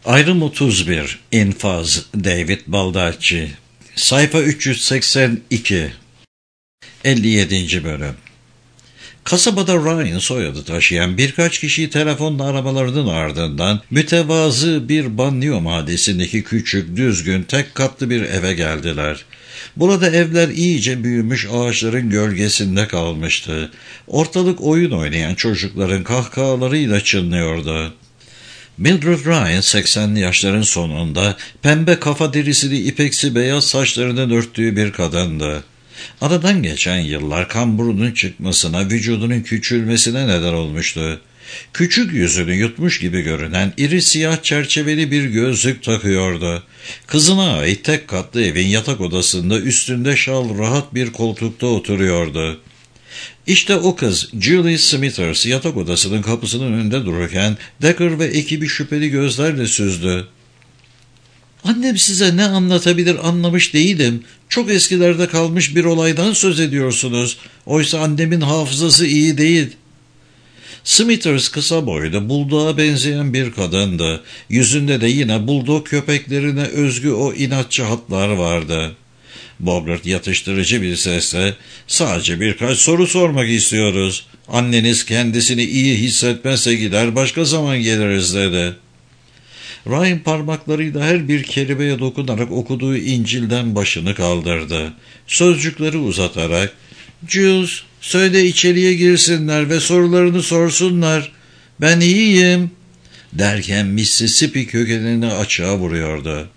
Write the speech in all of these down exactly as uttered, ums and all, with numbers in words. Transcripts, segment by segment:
Ayrım otuz bir. İnfaz. David Baldacci. Sayfa üç yüz seksen iki. elli yedinci bölüm. Kasabada Ryan soyadı taşıyan birkaç kişiyi telefonla aramalarının ardından mütevazı bir banliyö mahallesindeki küçük, düzgün, tek katlı bir eve geldiler. Burada evler iyice büyümüş, ağaçların gölgesinde kalmıştı. Ortalık oyun oynayan çocukların kahkahalarıyla çınlıyordu. Mildred Ryan seksenli yaşların sonunda pembe kafa derisini ipeksi beyaz saçlarının örttüğü bir kadındı. Aradan geçen yıllar kamburunun çıkmasına, vücudunun küçülmesine neden olmuştu. Küçük yüzünü yutmuş gibi görünen iri siyah çerçeveli bir gözlük takıyordu. Kızına ait tek katlı evin yatak odasında üstünde şal rahat bir koltukta oturuyordu. İşte o kız, Julie Smithers, yatak odasının kapısının önünde dururken Decker ve ekibi şüpheli gözlerle süzdü. "Annem size ne anlatabilir anlamış değilim. Çok eskilerde kalmış bir olaydan söz ediyorsunuz. Oysa annemin hafızası iyi değil." Smithers kısa boylu, buldoğa benzeyen bir kadındı. Yüzünde de yine buldog köpeklerine özgü o inatçı hatlar vardı. Bogart yatıştırıcı bir sesle, "Sadece birkaç soru sormak istiyoruz. Anneniz kendisini iyi hissetmezse gider, başka zaman geliriz," dedi. Ryan parmaklarıyla her bir kelimeye dokunarak okuduğu İncil'den başını kaldırdı. Sözcükleri uzatarak, "Jules, söyle içeriye girsinler ve sorularını sorsunlar. Ben iyiyim," derken Mississippi kökenini açığa vuruyordu.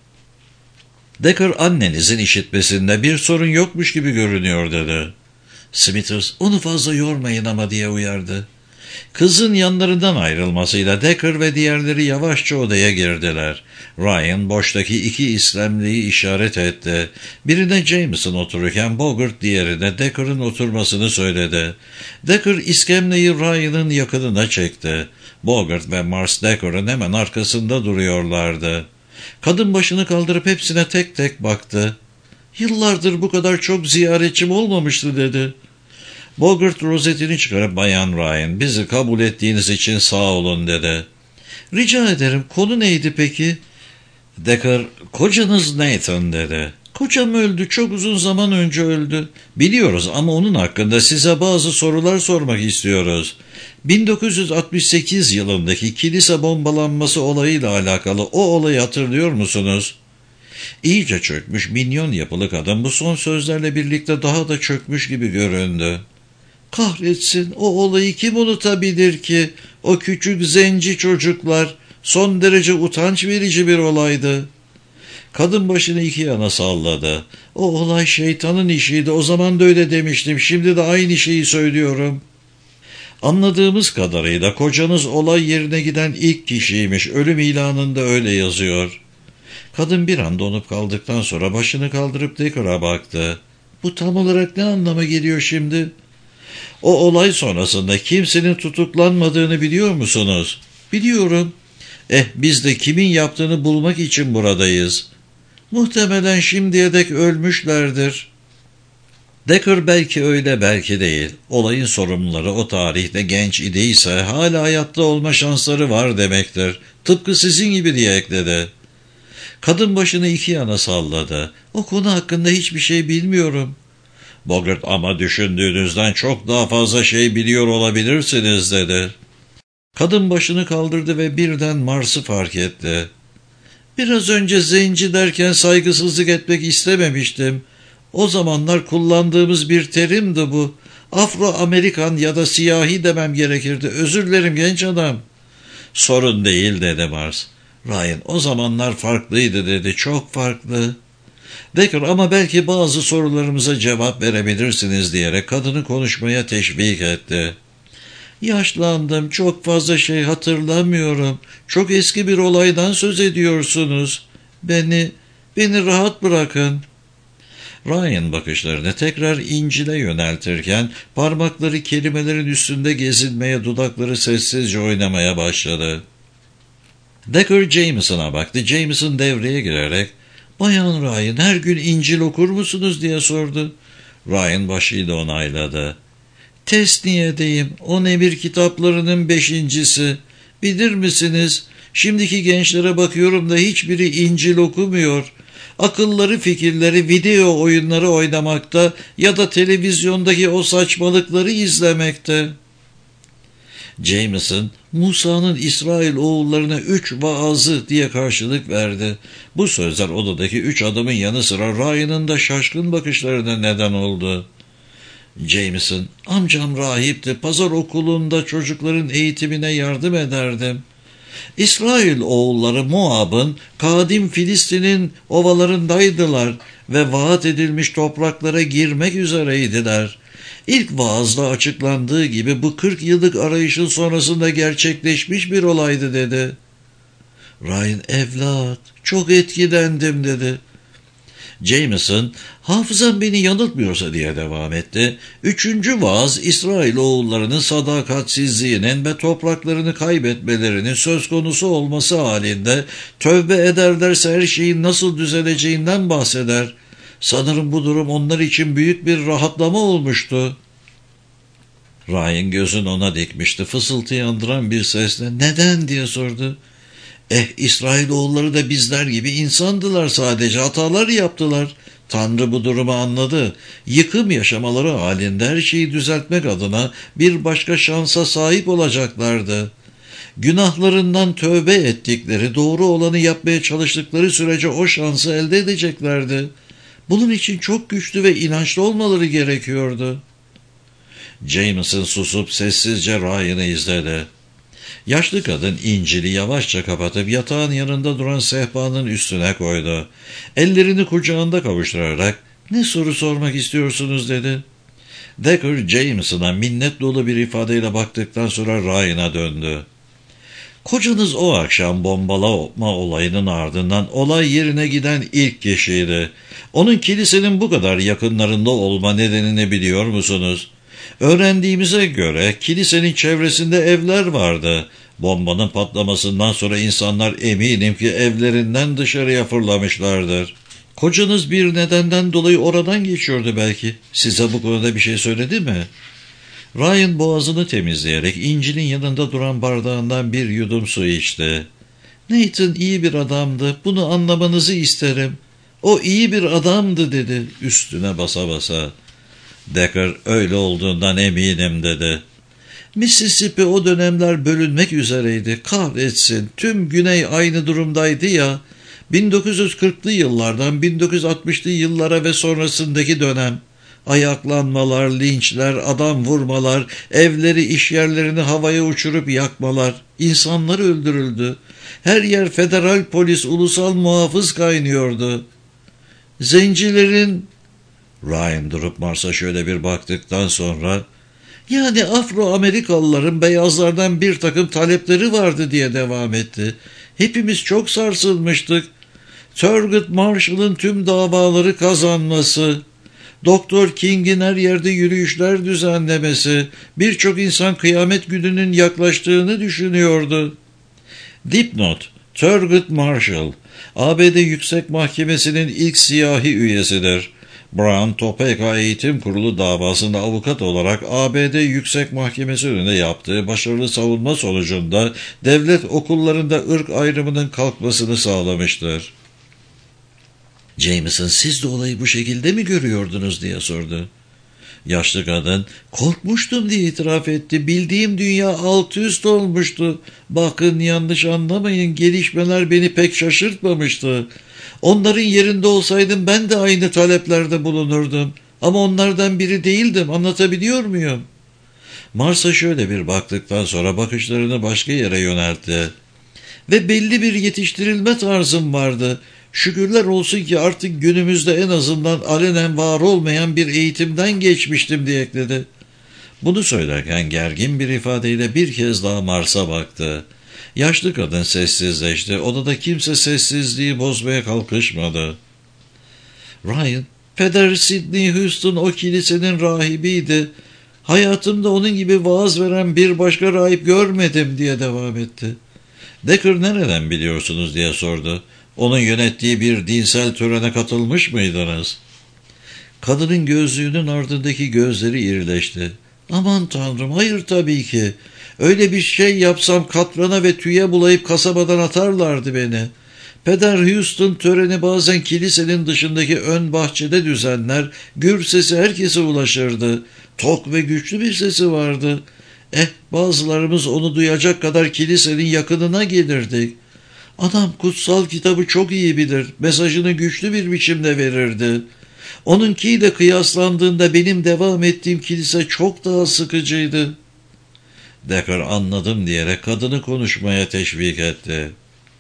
Decker, "Annenizin işitmesinde bir sorun yokmuş gibi görünüyor," dedi. Smithers, "Onu fazla yormayın ama," diye uyardı. Kızın yanlarından ayrılmasıyla Decker ve diğerleri yavaşça odaya girdiler. Ryan boştaki iki İslamliyi işaret etti. Birine Jameson otururken Bogart diğerine Decker'ın oturmasını söyledi. Decker iskemleyi Ryan'ın yakınına çekti. Bogart ve Mars Decker'ın hemen arkasında duruyorlardı. Kadın başını kaldırıp hepsine tek tek baktı. "Yıllardır bu kadar çok ziyaretçim olmamıştı," dedi. Bogart rozetini çıkarıp, "Bayan Ryan, bizi kabul ettiğiniz için sağ olun," dedi. "Rica ederim, konu neydi peki?" Decker, "Kocanız Nathan," dedi. "Kocam öldü, çok uzun zaman önce öldü. Biliyoruz ama onun hakkında size bazı sorular sormak istiyoruz. bin dokuz yüz altmış sekiz yılındaki kilise bombalanması olayıyla alakalı o olayı hatırlıyor musunuz?" İyice çökmüş minyon yapılı kadın bu son sözlerle birlikte daha da çökmüş gibi göründü. "Kahretsin, o olayı kim unutabilir ki? O küçük zenci çocuklar, son derece utanç verici bir olaydı." Kadın başını iki yana salladı. "O olay şeytanın işiydi, o zaman da öyle demiştim, şimdi de aynı şeyi söylüyorum." "Anladığımız kadarıyla kocanız olay yerine giden ilk kişiymiş, ölüm ilanında öyle yazıyor." Kadın bir an donup kaldıktan sonra başını kaldırıp Decker'a baktı. "Bu tam olarak ne anlama geliyor şimdi?" "O olay sonrasında kimsenin tutuklanmadığını biliyor musunuz?" "Biliyorum." "Eh, biz de kimin yaptığını bulmak için buradayız." "Muhtemelen şimdiye dek ölmüşlerdir." Decker, "Belki öyle, belki değil. Olayın sorumluları o tarihte genç idiyse hala hayatta olma şansları var demektir. Tıpkı sizin gibi," diye ekledi. Kadın başını iki yana salladı. "O konu hakkında hiçbir şey bilmiyorum." Bogart, "Ama düşündüğünüzden çok daha fazla şey biliyor olabilirsiniz," dedi. Kadın başını kaldırdı ve birden Mars'ı fark etti. "Biraz önce zenci derken saygısızlık etmek istememiştim. O zamanlar kullandığımız bir terimdi bu. Afro-Amerikan ya da siyahi demem gerekirdi. Özür dilerim genç adam." "Sorun değil," dedi Mars. Ryan, "O zamanlar farklıydı," dedi. "Çok farklı." Decker, "Ama belki bazı sorularımıza cevap verebilirsiniz," diyerek kadını konuşmaya teşvik etti. "Yaşlandım, çok fazla şey hatırlamıyorum. Çok eski bir olaydan söz ediyorsunuz. Beni, beni rahat bırakın." Ryan bakışlarını tekrar İncil'e yöneltirken parmakları kelimelerin üstünde gezinmeye, dudakları sessizce oynamaya başladı. Decker Jameson'a baktı. Jameson devreye girerek, "Bayan Ryan, her gün İncil okur musunuz?" diye sordu. Ryan başıyla onayladı. "Tesniye'deyim. On emir kitaplarının beşincisi. Bilir misiniz? Şimdiki gençlere bakıyorum da hiçbiri İncil okumuyor. Akılları fikirleri video oyunları oynamakta ya da televizyondaki o saçmalıkları izlemekte. Jameson, Musa'nın İsrail oğullarına üç vaazı diye karşılık verdi. Bu sözler odadaki üç adamın yanı sıra Ryan'ın da şaşkın bakışlarına neden oldu. Jameson, amcam rahipti, pazar okulunda çocukların eğitimine yardım ederdim. İsrail oğulları Moab'ın, kadim Filistin'in ovalarındaydılar ve vaat edilmiş topraklara girmek üzereydiler. İlk vaazda açıklandığı gibi bu kırk yıllık arayışın sonrasında gerçekleşmiş bir olaydı dedi. Ryan, evlat, çok etkilendim dedi. Jameson, hafızam beni yanıltmıyorsa diye devam etti. Üçüncü vaaz, İsrail oğullarının sadakatsizliğinin ve topraklarını kaybetmelerinin söz konusu olması halinde tövbe ederlerse her şeyin nasıl düzeleceğinden bahseder. Sanırım bu durum onlar için büyük bir rahatlama olmuştu. Ryan gözün ona dikmişti. Fısıltı andıran bir sesle neden diye sordu. Eh, İsrailoğulları da bizler gibi insandılar, sadece hatalar yaptılar. Tanrı bu durumu anladı. Yıkım yaşamaları halinde her şeyi düzeltmek adına bir başka şansa sahip olacaklardı. Günahlarından tövbe ettikleri, doğru olanı yapmaya çalıştıkları sürece o şansı elde edeceklerdi. Bunun için çok güçlü ve inançlı olmaları gerekiyordu. Jameson susup sessizce Ryan'ı izledi. Yaşlı kadın İncil'i yavaşça kapatıp yatağın yanında duran sehpanın üstüne koydu. Ellerini kucağında kavuşturarak "Ne soru sormak istiyorsunuz?" dedi. Decker Jameson'a minnet dolu bir ifadeyle baktıktan sonra Ryan'a döndü. "Kocanız o akşam bombalama olayının ardından olay yerine giden ilk kişiydi. Onun kilisenin bu kadar yakınlarında olma nedenini biliyor musunuz? Öğrendiğimize göre kilisenin çevresinde evler vardı. Bombanın patlamasından sonra insanlar eminim ki evlerinden dışarıya fırlamışlardır. Kocanız bir nedenden dolayı oradan geçiyordu belki. Size bu konuda bir şey söyledi mi?" Ryan boğazını temizleyerek İncil'in yanında duran bardağından bir yudum su içti. "Nathan iyi bir adamdı. Bunu anlamanızı isterim. O iyi bir adamdı," dedi üstüne basa basa. Decker, "Öyle olduğundan eminim," dedi. "Mississippi o dönemler bölünmek üzereydi. Kahretsin, tüm güney aynı durumdaydı ya. bin dokuz yüz kırklı yıllardan bin dokuz yüz altmışlı yıllara ve sonrasındaki dönem. Ayaklanmalar, linçler, adam vurmalar, evleri, işyerlerini havaya uçurup yakmalar. İnsanlar öldürüldü. Her yer federal polis, ulusal muhafız kaynıyordu. Zencilerin..." Ryan durup Mars'a şöyle bir baktıktan sonra "Yani Afro-Amerikalıların beyazlardan bir takım talepleri vardı," diye devam etti. "Hepimiz çok sarsılmıştık. Thurgood Marshall'ın tüm davaları kazanması, Doktor King'in her yerde yürüyüşler düzenlemesi, birçok insan kıyamet gününün yaklaştığını düşünüyordu." Dipnot: Thurgood Marshall, A B D Yüksek Mahkemesi'nin ilk siyahi üyesidir. Brown, Topeka Eğitim Kurulu davasında avukat olarak A B D Yüksek Mahkemesi önünde yaptığı başarılı savunma sonucunda devlet okullarında ırk ayrımının kalkmasını sağlamıştır. Jameson, "Siz de olayı bu şekilde mi görüyordunuz?" diye sordu. Yaşlı kadın, "Korkmuştum," diye itiraf etti. "Bildiğim dünya alt üst olmuştu. Bakın, yanlış anlamayın, gelişmeler beni pek şaşırtmamıştı. Onların yerinde olsaydım ben de aynı taleplerde bulunurdum. Ama onlardan biri değildim, anlatabiliyor muyum?" Mars'a şöyle bir baktıktan sonra bakışlarını başka yere yöneltti. "Ve belli bir yetiştirilme tarzım vardı. Şükürler olsun ki artık günümüzde en azından alenen var olmayan bir eğitimden geçmiştim," diye ekledi. Bunu söylerken gergin bir ifadeyle bir kez daha Mars'a baktı. Yaşlı kadın sessizleşti. Odada kimse sessizliği bozmaya kalkışmadı. Ryan, "Peder Sidney Houston o kilisenin rahibiydi. Hayatımda onun gibi vaaz veren bir başka rahip görmedim," diye devam etti. Decker, "Nereden biliyorsunuz?" diye sordu. "Onun yönettiği bir dinsel törene katılmış mıydınız?" Kadının gözlüğünün ardındaki gözleri irileşti. "Aman Tanrım, hayır tabii ki. Öyle bir şey yapsam katrana ve tüye bulayıp kasabadan atarlardı beni. Peder Houston töreni bazen kilisenin dışındaki ön bahçede düzenler, gür sesi herkese ulaşırdı. Tok ve güçlü bir sesi vardı. Eh, bazılarımız onu duyacak kadar kilisenin yakınına gelirdik. Adam kutsal kitabı çok iyi bilir, mesajını güçlü bir biçimde verirdi. Onunkiyle kıyaslandığında benim devam ettiğim kilise çok daha sıkıcıydı. Decker anladım diyerek kadını konuşmaya teşvik etti.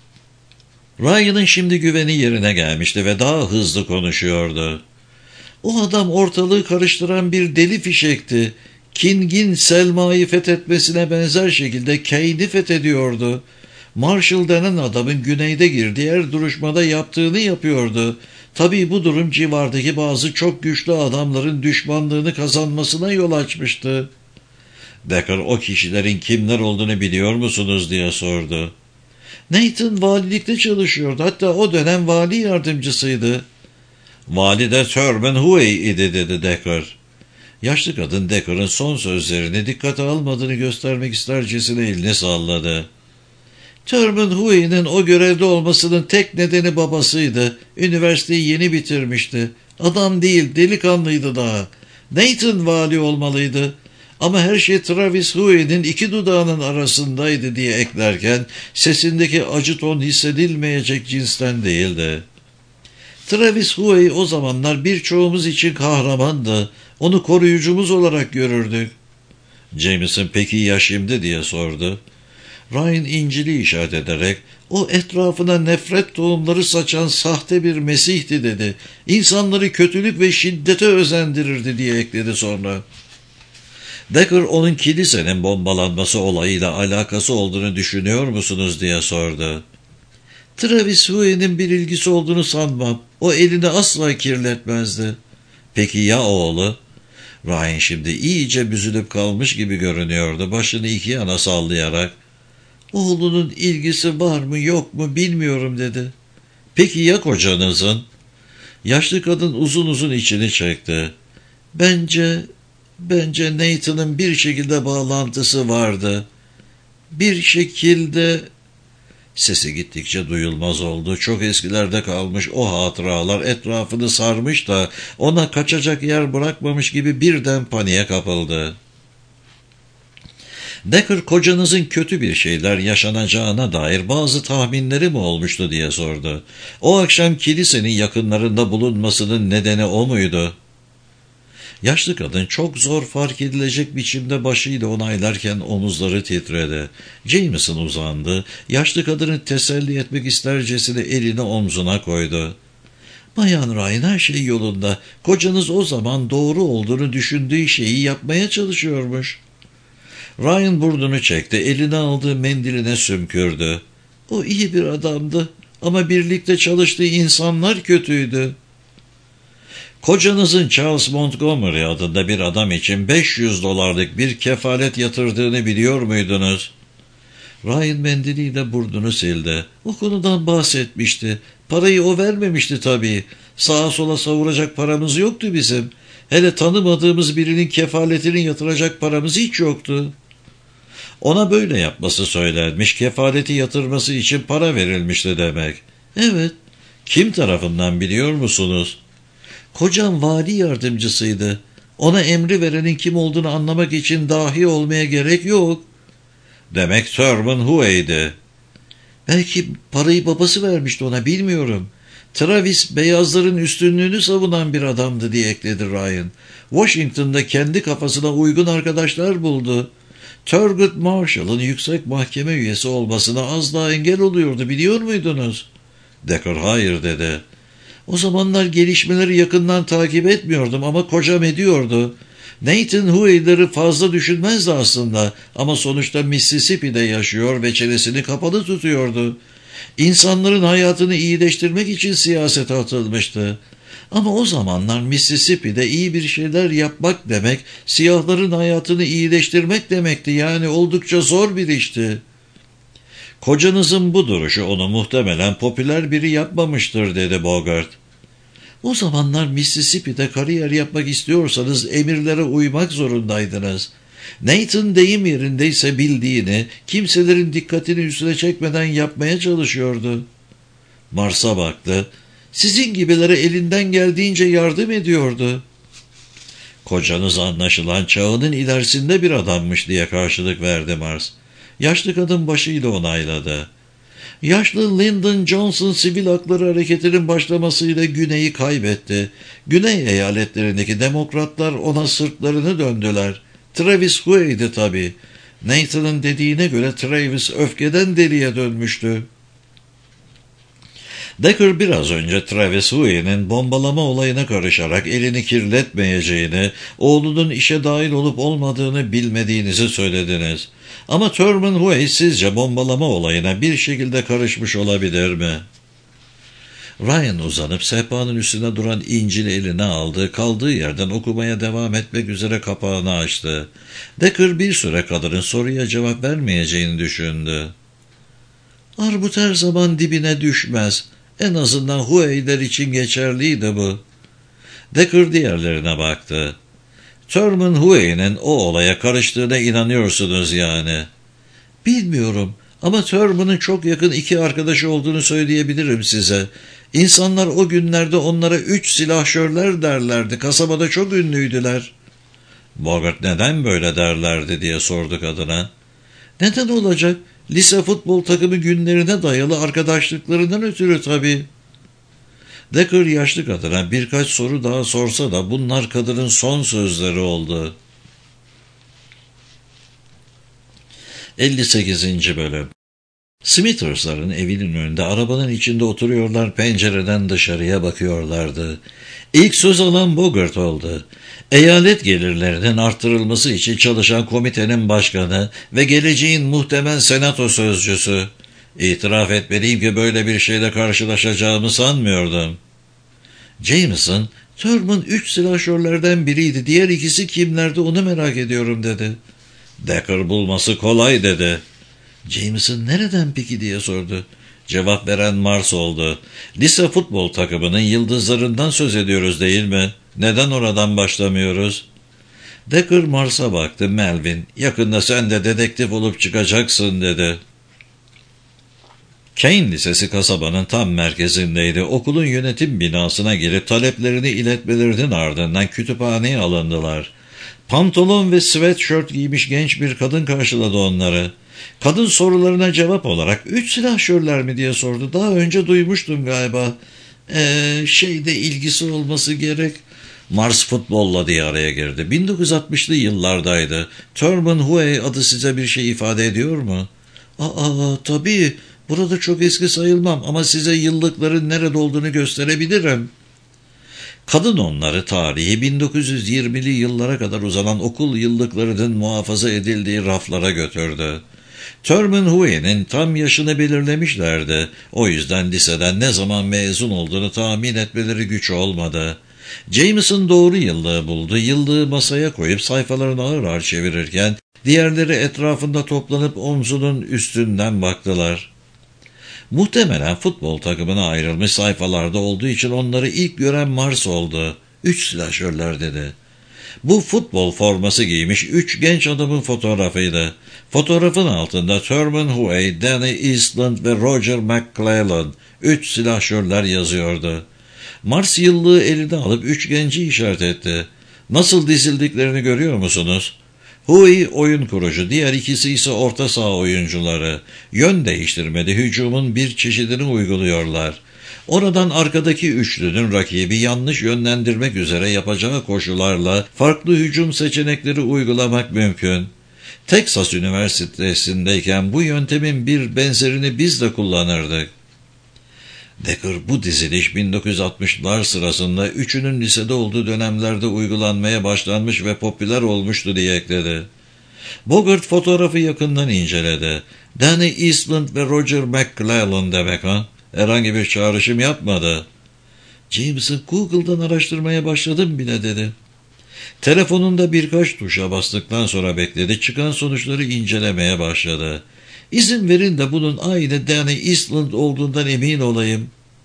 Ryan'ın şimdi güveni yerine gelmişti ve daha hızlı konuşuyordu. O adam ortalığı karıştıran bir deli fişekti. King'in Selma'yı fethetmesine benzer şekilde Kane'i fethediyordu. Marshall denen adamın güneyde girdiği her duruşmada yaptığını yapıyordu. Tabii bu durum civardaki bazı çok güçlü adamların düşmanlığını kazanmasına yol açmıştı. Decker o kişilerin kimler olduğunu biliyor musunuz diye sordu. Nathan valilikte çalışıyordu. Hatta o dönem vali yardımcısıydı. Vali de Thurman Huey idi dedi Decker. Yaşlı kadın Decker'ın son sözlerini dikkate almadığını göstermek istercesine elini salladı. Thurman Huey'nin o görevde olmasının tek nedeni babasıydı. Üniversiteyi yeni bitirmişti. Adam değil, delikanlıydı daha. Nathan vali olmalıydı. Ama her şey Travis Huey'nin iki dudağının arasındaydı diye eklerken sesindeki acı ton hissedilmeyecek cinsten değildi. Travis Huey o zamanlar birçoğumuz için kahramandı. Onu koruyucumuz olarak görürdük. Jameson peki ya şimdi diye sordu. Ryan İncil'i işaret ederek o etrafına nefret tohumları saçan sahte bir mesihti dedi. İnsanları kötülük ve şiddete özendirirdi diye ekledi sonra. Decker onun kilisenin bombalanması olayıyla alakası olduğunu düşünüyor musunuz diye sordu. Travis Huey'nin bir ilgisi olduğunu sanmam. O elini asla kirletmezdi. Peki ya oğlu? Ryan şimdi iyice büzülüp kalmış gibi görünüyordu, başını iki yana sallayarak. Oğlunun ilgisi var mı yok mu bilmiyorum dedi. Peki ya kocanızın? Yaşlı kadın uzun uzun içini çekti. Bence, bence Nathan'ın bir şekilde bağlantısı vardı. Bir şekilde... Sesi gittikçe duyulmaz oldu. Çok eskilerde kalmış o hatıralar etrafını sarmış da ona kaçacak yer bırakmamış gibi birden paniğe kapıldı. Decker kocanızın kötü bir şeyler yaşanacağına dair bazı tahminleri mi olmuştu diye sordu. O akşam kilisenin yakınlarında bulunmasının nedeni o muydu? Yaşlı kadın çok zor fark edilecek biçimde başıyla onaylarken omuzları titredi. Jameson uzandı. Yaşlı kadını teselli etmek istercesine elini omzuna koydu. Bayan Ryan, her şey yolunda. Kocanız o zaman doğru olduğunu düşündüğü şeyi yapmaya çalışıyormuş. Ryan burnunu çekti. Eline aldığı mendiline sümkürdü. O iyi bir adamdı ama birlikte çalıştığı insanlar kötüydü. Kocanızın Charles Montgomery adında bir adam için beş yüz dolarlık bir kefalet yatırdığını biliyor muydunuz? Ryan mendiliyle burnunu sildi. O konudan bahsetmişti. Parayı o vermemişti tabii. Sağa sola savuracak paramız yoktu bizim. Hele tanımadığımız birinin kefaletini yatıracak paramız hiç yoktu. Ona böyle yapması söylenmiş, kefaleti yatırması için para verilmişti demek. Evet. Kim tarafından biliyor musunuz? Kocam vali yardımcısıydı. Ona emri verenin kim olduğunu anlamak için dahi olmaya gerek yok. Demek Thurman Huey'di. Belki parayı babası vermişti ona, bilmiyorum. Travis beyazların üstünlüğünü savunan bir adamdı diye ekledi Ryan. Washington'da kendi kafasına uygun arkadaşlar buldu. Thurgood Marshall'ın yüksek mahkeme üyesi olmasına az daha engel oluyordu, biliyor muydunuz? Decker hayır dedi. O zamanlar gelişmeleri yakından takip etmiyordum ama kocam ediyordu. Nathan Huey'leri fazla düşünmezdi aslında ama sonuçta Mississippi'de yaşıyor ve çenesini kapalı tutuyordu. İnsanların hayatını iyileştirmek için siyasete atılmıştı. Ama o zamanlar Mississippi'de iyi bir şeyler yapmak demek, siyahların hayatını iyileştirmek demekti. Yani oldukça zor bir işti. Kocanızın bu duruşu onu muhtemelen popüler biri yapmamıştır dedi Bogart. O zamanlar Mississippi'de kariyer yapmak istiyorsanız emirlere uymak zorundaydınız. Nathan deyim yerindeyse bildiğini, kimselerin dikkatini üstüne çekmeden yapmaya çalışıyordu. Mars'a baktı. Sizin gibilere elinden geldiğince yardım ediyordu. Kocanız anlaşılan çağının ilerisinde bir adammış diye karşılık verdi Mars. Yaşlı kadın başıyla onayladı. Yaşlı Lyndon Johnson sivil hakları hareketinin başlamasıyla Güney'i kaybetti. Güney eyaletlerindeki demokratlar ona sırtlarını döndüler. Travis Huey'di tabii. Nathan'ın dediğine göre Travis öfkeden deliye dönmüştü. Decker biraz önce Travis Huey'nin bombalama olayına karışarak elini kirletmeyeceğini, oğlunun işe dahil olup olmadığını bilmediğinizi söylediniz. Ama Thurman Huey sizce bombalama olayına bir şekilde karışmış olabilir mi? Ryan uzanıp sehpanın üstüne duran İncil'i eline aldı, kaldığı yerden okumaya devam etmek üzere kapağını açtı. Decker bir süre kadının soruya cevap vermeyeceğini düşündü. Armut her zaman dibine düşmez. En azından Huey'ler için geçerliydi bu. Decker diğerlerine baktı. Thurman Huey'nin o olaya karıştığına inanıyorsunuz yani. Bilmiyorum ama Thurman'ın çok yakın iki arkadaşı olduğunu söyleyebilirim size. İnsanlar o günlerde onlara üç silahşörler derlerdi. Kasabada çok ünlüydüler. Bogart neden böyle derlerdi diye sordu kadına. Neden olacak? Lise futbol takımı günlerine dayalı arkadaşlıklarından ötürü tabii. Decker yaşlı kadına birkaç soru daha sorsa da bunlar kadının son sözleri oldu. elli sekizinci bölüm. Smithers'ların evinin önünde arabanın içinde oturuyorlar, pencereden dışarıya bakıyorlardı. İlk söz alan Bogart oldu. Eyalet gelirlerinin arttırılması için çalışan komitenin başkanı ve geleceğin muhtemel senato sözcüsü. İtiraf etmeliyim ki böyle bir şeyle karşılaşacağımı sanmıyordum. Jameson, Thurman üç silahşörlerden biriydi, diğer ikisi kimlerdi onu merak ediyorum dedi. Decker bulması kolay dedi. Jameson nereden peki diye sordu. Cevap veren Mars oldu. Lise futbol takımının yıldızlarından söz ediyoruz değil mi? Neden oradan başlamıyoruz? Decker Mars'a baktı. Melvin, yakında sen de dedektif olup çıkacaksın dedi. Kane Lisesi kasabanın tam merkezindeydi. Okulun yönetim binasına girip taleplerini iletmelerinin ardından kütüphaneye alındılar. Pantolon ve sweatshirt giymiş genç bir kadın karşıladı onları. Kadın sorularına cevap olarak üç silahşörler mi diye sordu. Daha önce duymuştum galiba. Eee şeyde ilgisi olması gerek. Mars futbolla diye araya girdi. bin dokuz yüz altmışlı yıllardaydı. Thurman Huey adı size bir şey ifade ediyor mu? Aa tabii. Burada çok eski sayılmam ama size yıllıkların nerede olduğunu gösterebilirim. Kadın onları tarihi bin dokuz yüz yirmili yıllara kadar uzanan okul yıllıklarının muhafaza edildiği raflara götürdü. Thurman Huey'nin tam yaşını belirlemişlerdi. O yüzden liseden ne zaman mezun olduğunu tahmin etmeleri güç olmadı. Jameson doğru yıllığı buldu. Yıllığı masaya koyup sayfalarını ağır ağır çevirirken diğerleri etrafında toplanıp omzunun üstünden baktılar. Muhtemelen futbol takımına ayrılmış sayfalarda olduğu için onları ilk gören Mars oldu. Üç silahşörler dedi. Bu futbol forması giymiş üç genç adamın fotoğrafıydı. Fotoğrafın altında Thurman Huey, Danny Eastland ve Roger McClellan, üç silahşörler yazıyordu. Mars yıllığı eline alıp üç genci işaret etti. Nasıl dizildiklerini görüyor musunuz? Huey oyun kurucu, diğer ikisi ise orta saha oyuncuları. Yön değiştirmeli hücumun bir çeşidini uyguluyorlar. Oradan arkadaki üçlünün rakibi yanlış yönlendirmek üzere yapacağı koşularla farklı hücum seçenekleri uygulamak mümkün. Texas Üniversitesi'ndeyken bu yöntemin bir benzerini biz de kullanırdık. Decker bu diziliş bin dokuz yüz altmışlar sırasında üçünün lisede olduğu dönemlerde uygulanmaya başlanmış ve popüler olmuştu diye ekledi. Bogart fotoğrafı yakından inceledi. Danny Eastland ve Roger McClellan demek ha? Herhangi bir çağrışım yapmadı. Jameson Google'dan araştırmaya başladım bile dedi. Telefonunda birkaç tuşa bastıktan sonra bekledi. Çıkan sonuçları incelemeye başladı. İzin verin de bunun aynı Danny Eastland olduğundan emin olayım.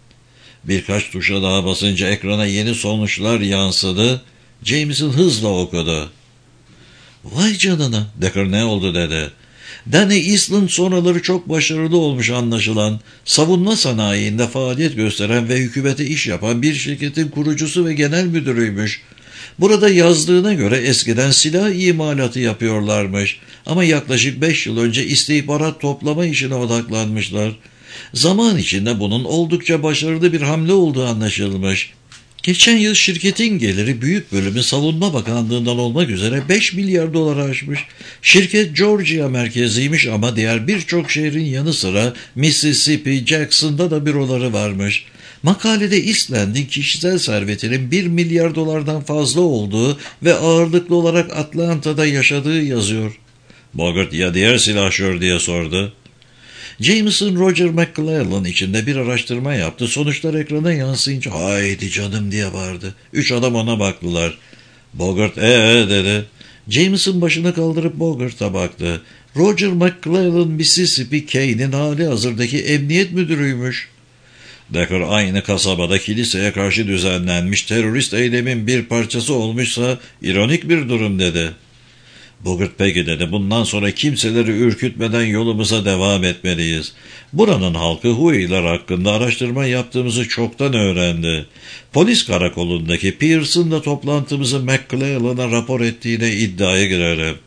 Birkaç tuşa daha basınca ekrana yeni sonuçlar yansıdı. Jameson hızla okudu. Vay canına, Decker ne oldu dedi. Danny Eastland sonraları çok başarılı olmuş anlaşılan, savunma sanayinde faaliyet gösteren ve hükümete iş yapan bir şirketin kurucusu ve genel müdürüymüş. Burada yazdığına göre eskiden silah imalatı yapıyorlarmış ama yaklaşık beş yıl önce istihbarat toplama işine odaklanmışlar. Zaman içinde bunun oldukça başarılı bir hamle olduğu anlaşılmış. Geçen yıl şirketin geliri büyük bölümü Savunma Bakanlığı'ndan olmak üzere beş milyar dolar aşmış. Şirket Georgia merkeziymiş ama diğer birçok şehrin yanı sıra Mississippi, Jackson'da da büroları varmış. Makalede Eastland'in kişisel servetinin bir milyar dolardan fazla olduğu ve ağırlıklı olarak Atlanta'da yaşadığı yazıyor. Bogart ya diğer silahşör diye sordu. Jameson Roger McClellan içinde bir araştırma yaptı. Sonuçlar ekrana yansıyınca haydi canım diye bağırdı. Üç adam ona baktılar. Bogart ee dedi. Jameson başını kaldırıp Bogart'a baktı. Roger McClellan Mississippi Kane'in hali hazırdaki emniyet müdürüymüş. Decker aynı kasabada kiliseye karşı düzenlenmiş terörist eylemin bir parçası olmuşsa ironik bir durum dedi. Bogart peki dedi, bundan sonra kimseleri ürkütmeden yolumuza devam etmeliyiz. Buranın halkı Huey'ler hakkında araştırma yaptığımızı çoktan öğrendi. Polis karakolundaki Pearson'la toplantımızı McClellan'a rapor ettiğine iddiaya girerim.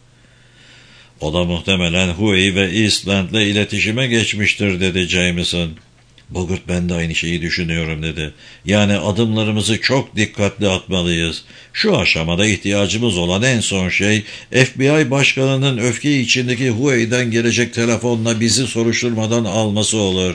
O da muhtemelen Huey ve Eastland'le iletişime geçmiştir dedi Jameson. Bogart ben de aynı şeyi düşünüyorum dedi. Yani adımlarımızı çok dikkatli atmalıyız. Şu aşamada ihtiyacımız olan en son şey F B I başkanının öfke içindeki Huey'den gelecek telefonla bizi soruşturmadan alması olur.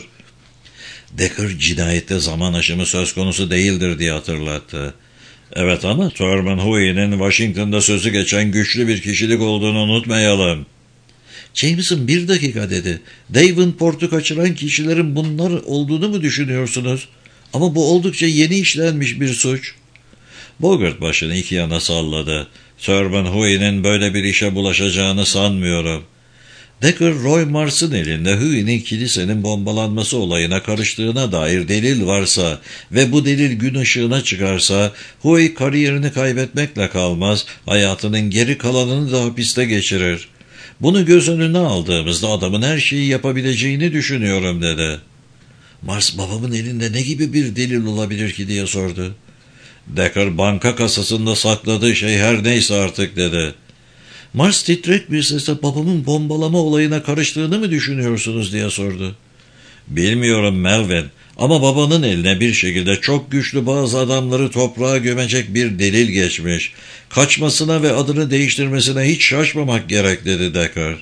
Decker cinayette zaman aşımı söz konusu değildir diye hatırlattı. Evet ama Thurman Huey'nin Washington'da sözü geçen güçlü bir kişilik olduğunu unutmayalım. Jameson bir dakika dedi. Davenport'u kaçıran kişilerin bunlar olduğunu mu düşünüyorsunuz? Ama bu oldukça yeni işlenmiş bir suç. Bogart başını iki yana salladı. Thurman Huey'nin böyle bir işe bulaşacağını sanmıyorum. Decker, Roy Mars'ın elinde Huey'nin kilisenin bombalanması olayına karıştığına dair delil varsa ve bu delil gün ışığına çıkarsa Huey kariyerini kaybetmekle kalmaz, hayatının geri kalanını da hapiste geçirir. Bunu göz önüne aldığımızda adamın her şeyi yapabileceğini düşünüyorum dedi. Mars babamın elinde ne gibi bir delil olabilir ki diye sordu. Decker banka kasasında sakladığı şey her neyse artık dedi. Mars titrek bir sesle babamın bombalama olayına karıştığını mı düşünüyorsunuz diye sordu. Bilmiyorum Melvin ama babanın eline bir şekilde çok güçlü bazı adamları toprağa gömecek bir delil geçmiş. Kaçmasına ve adını değiştirmesine hiç şaşmamak gerek dedi Decker.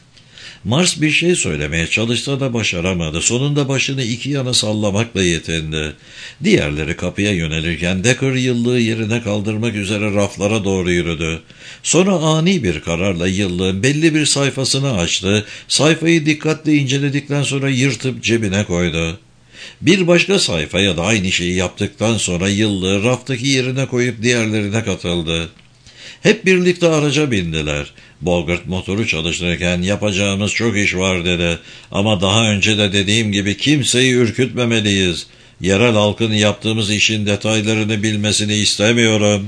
Mars bir şey söylemeye çalışsa da başaramadı. Sonunda başını iki yana sallamakla yetindi. Diğerleri kapıya yönelirken Decker yıllığı yerine kaldırmak üzere raflara doğru yürüdü. Sonra ani bir kararla yıllığın belli bir sayfasını açtı. Sayfayı dikkatle inceledikten sonra yırtıp cebine koydu. Bir başka sayfaya da aynı şeyi yaptıktan sonra yıllığı raftaki yerine koyup diğerlerine katıldı. Hep birlikte araca bindiler. Bogart motoru çalıştırırken yapacağımız çok iş var dedi. Ama daha önce de dediğim gibi kimseyi ürkütmemeliyiz. Yerel halkın yaptığımız işin detaylarını bilmesini istemiyorum.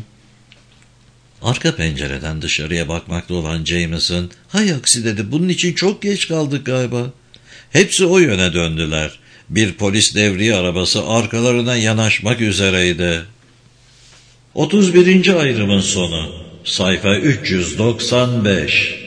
Arka pencereden dışarıya bakmakta olan Jameson, hay aksi dedi, bunun için çok geç kaldık galiba. Hepsi o yöne döndüler. Bir polis devriye arabası arkalarına yanaşmak üzereydi. otuz birinci ayrımın sonu. Sayfa üç yüz doksan beş.